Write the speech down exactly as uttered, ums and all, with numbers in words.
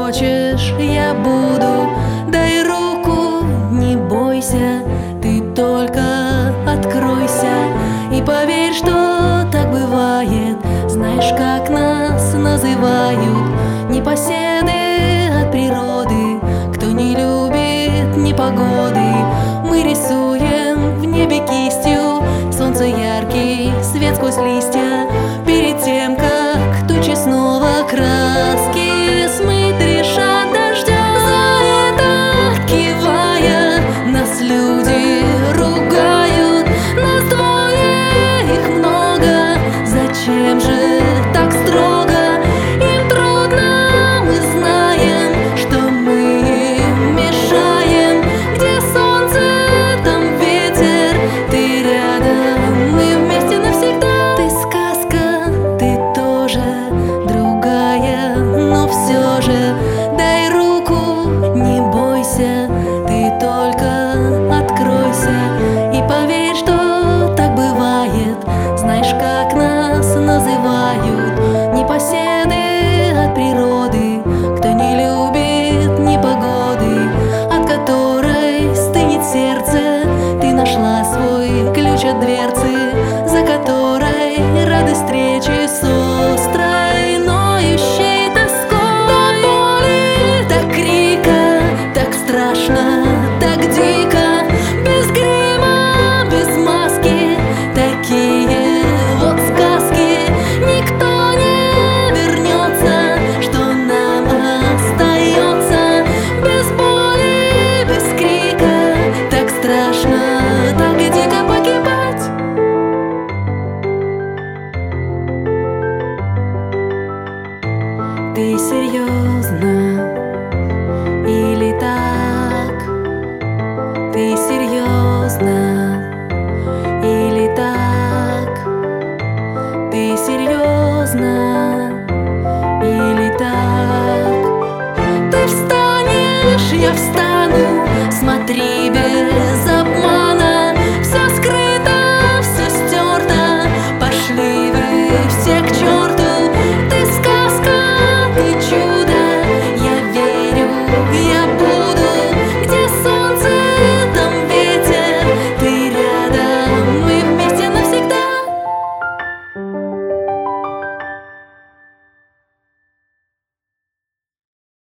хочешь, я буду. Дай руку, не бойся, ты только откройся. И поверь, что так бывает. Знаешь, как нас называют? Непоседы от природы, кто не любит непогоды. Мы рисуем в небе кистью солнце яркий, свет сквозь листья. Перед тем, как тучи снова краски смыть от дождя. За это, кивая, нас люди ругают. Нас двое, их много. Зачем же так строго? Им трудно, мы знаем, что мы им мешаем. Где солнце, там ветер, ты рядом, мы вместе навсегда. Ты сказка, ты тоже другая, но все же дай руку, не бойся, ты только откройся. И поверь, что так бывает. Знаешь, как нас называют? Непоседы от природы, кто не любит непогоды, от которой стынет сердце. Ты нашла свой ключ от дверцы, за которой радость встречи с острой, ноющей тоской. До боли, до крика, так страшно, так дико, без грима, без маски, такие вот сказки. Никто не вернется, что нам остается. Без боли, без крика, так страшно, так дико погибать. Ты серьезно или так? Ты серьезно или так? Ты серьезно или так? Ты встанешь, я встану.